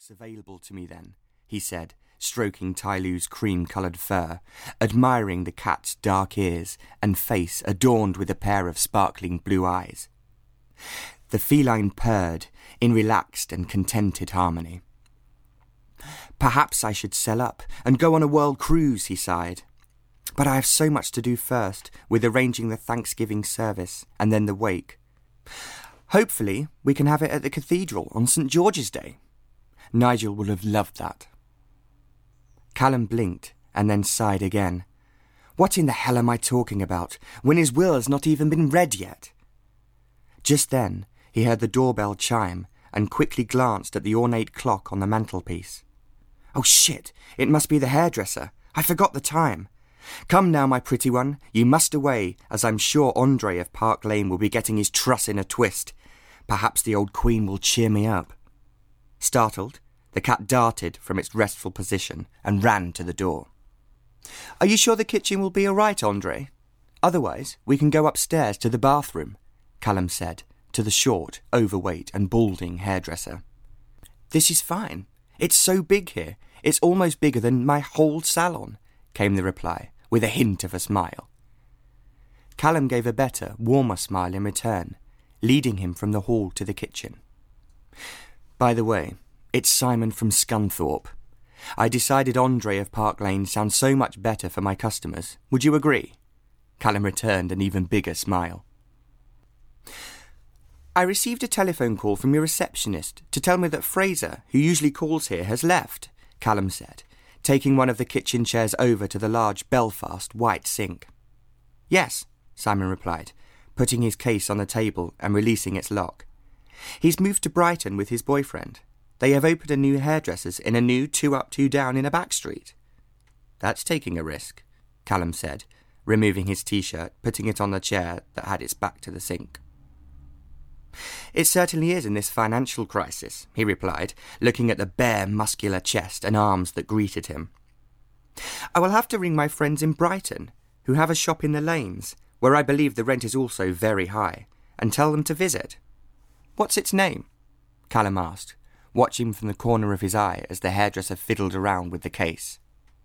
perks available to me then, he said, stroking Tyloo's cream-coloured fur, admiring the cat's dark ears and face adorned with a pair of sparkling blue eyes. The feline purred in relaxed and contented harmony. Perhaps I should sell up and go on a world cruise, he sighed. But I have so much to do first, with arranging the Thanksgiving service and then the wake. Hopefully, we can have it at the cathedral on St. George's Day. Nigel will have loved that. Callum blinked and then sighed again. What in the hell am I talking about, when his will has not even been read yet? Just then, he heard the doorbell chime and quickly glanced at the ornate clock on the mantelpiece. Oh shit, it must be the hairdresser. I forgot the time. Come now, my pretty one, you must away, as I'm sure Andre of Park Lane will be getting his truss in a twist. Perhaps the old queen will cheer me up. Startled, the cat darted from its restful position and ran to the door. Are you sure the kitchen will be all right, Andre? Otherwise, we can go upstairs to the bathroom, Callum said to the short, overweight and balding hairdresser. This is fine. It's so big here. It's almost bigger than my whole salon, came the reply, with a hint of a smile. Callum gave a better, warmer smile in return, leading him from the hall to the kitchen. By the way, it's Simon from Scunthorpe. I decided Andre of Park Lane sounds so much better for my customers. Would you agree? Callum returned an even bigger smile. I received a telephone call from your receptionist to tell me that Fraser, who usually calls here, has left, Callum said, taking one of the kitchen chairs over to the large Belfast white sink. Yes, Simon replied, putting his case on the table and releasing its lock. He's moved to Brighton with his boyfriend. They have opened a new hairdresser's in a new 2 up, 2 down in a back street. That's taking a risk, Callum said, removing his T-shirt, putting it on the chair that had its back to the sink. It certainly is in this financial crisis, he replied, looking at the bare, muscular chest and arms that greeted him. I will have to ring my friends in Brighton, who have a shop in the lanes, where I believe the rent is also very high, and tell them to visit. What's its name? Callum asked, watching from the corner of his eye as the hairdresser fiddled around with the case.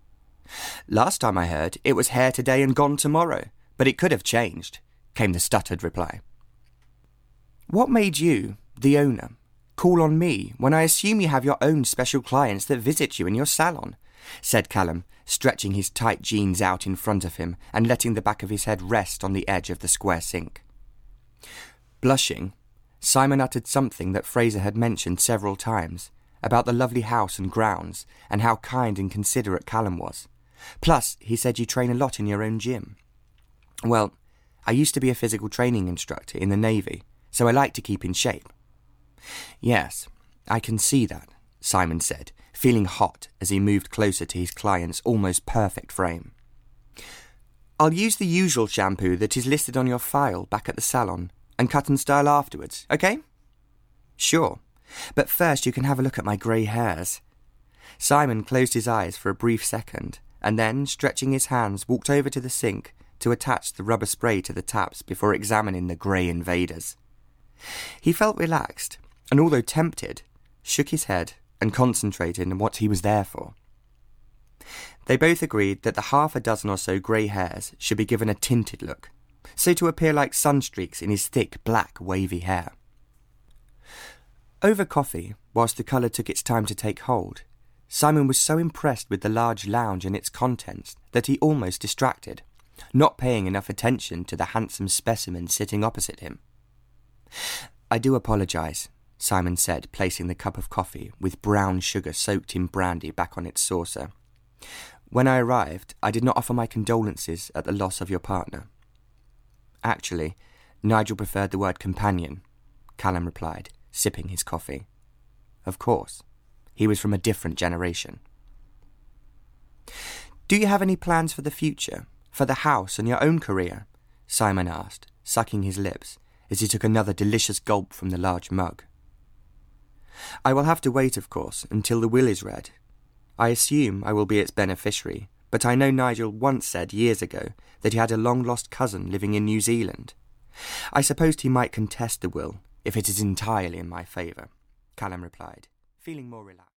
Last time I heard, it was Hair Today and Gone Tomorrow, but it could have changed, came the stuttered reply. What made you, the owner, call on me when I assume you have your own special clients that visit you in your salon? Said Callum, stretching his tight jeans out in front of him and letting the back of his head rest on the edge of the square sink. Blushing, Simon uttered something that Fraser had mentioned several times, about the lovely house and grounds, and how kind and considerate Callum was. Plus, he said you train a lot in your own gym. Well, I used to be a physical training instructor in the Navy, so I like to keep in shape. Yes, I can see that, Simon said, feeling hot as he moved closer to his client's almost perfect frame. I'll use the usual shampoo that is listed on your file back at the salon and cut and style afterwards, okay? Sure, but first you can have a look at my grey hairs. Simon closed his eyes for a brief second and then, stretching his hands, walked over to the sink to attach the rubber spray to the taps before examining the grey invaders. He felt relaxed, and although tempted, shook his head and concentrated on what he was there for. They both agreed that the half a dozen or so grey hairs should be given a tinted look, so to appear like sunstreaks in his thick, black, wavy hair. Over coffee, whilst the colour took its time to take hold, Simon was so impressed with the large lounge and its contents that he almost distracted, not paying enough attention to the handsome specimen sitting opposite him. I do apologise, Simon said, placing the cup of coffee with brown sugar soaked in brandy back on its saucer. When I arrived, I did not offer my condolences at the loss of your partner. Actually, Nigel preferred the word companion, Callum replied, sipping his coffee. Of course, he was from a different generation. Do you have any plans for the future, for the house and your own career? Simon asked, sucking his lips, as he took another delicious gulp from the large mug. I will have to wait, of course, until the will is read. I assume I will be its beneficiary, but I know Nigel once said years ago that he had a long-lost cousin living in New Zealand. I supposed he might contest the will, if it is entirely in my favour, Callum replied, feeling more relaxed.